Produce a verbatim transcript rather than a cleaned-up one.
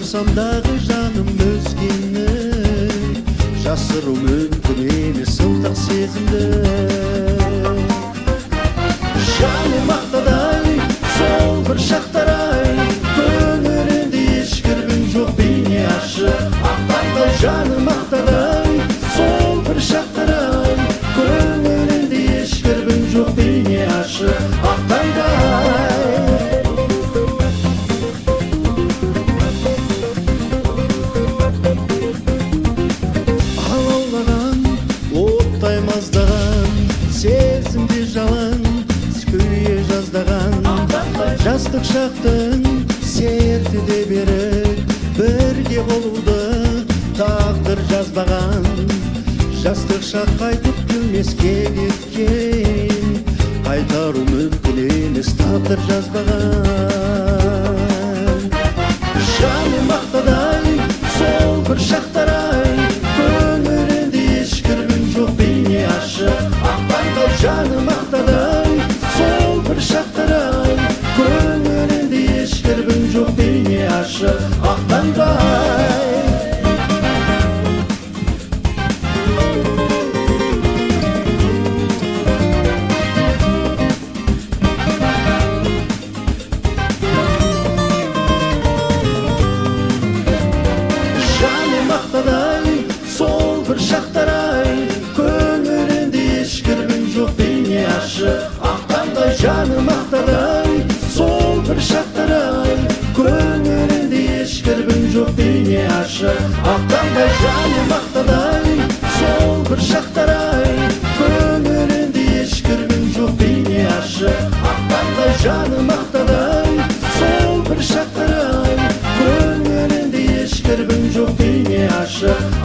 Жасырсам дағы жаным өзгені, жасыру мүмкін емес ыстық сезімді. Жаным ақтадай, сол бір шақтарай, көңілінде ешкірбің жоқ бейне ашық. Ақтайдай жаным ақтадай, сол бір шақтарай, көңілінде ешкірбің жоқ бейне ашық. Ақтайдай маздаған, сезімде жалын, күйе жаздаған. Жастық шақтың серті де берік, бірге болуды тағдыр жазбаған. Жастық шақ қайтып келмеске кеткен, қайтару мүмкін емес тағдыр жазбаған. Жаным ақтадай, сол бір шақтарай, көңілінде ешкірбің жоқ бейне ашық. Ақтайдай жаным ақтадай, сол бір шақтарай, көңілінде ешкірбің жоқ бейне ашық. Ақтайдай сол бір шақтарай, көңілінде ешкірбің жоқ бейне ашық. Ақтайдай жаным ақтадай, сол бір шақтарай, көңілінде ешкірбің жоқ бейне ашық. Ақтайдай жаным ақтадай, сол бір шақтарай, көңілінде ешкірбің жоқ бейне ашық. Ақтайдай жаным ақтадай, сол бір шақтарай, көңілінде ешкірбің жоқ бейне ашық.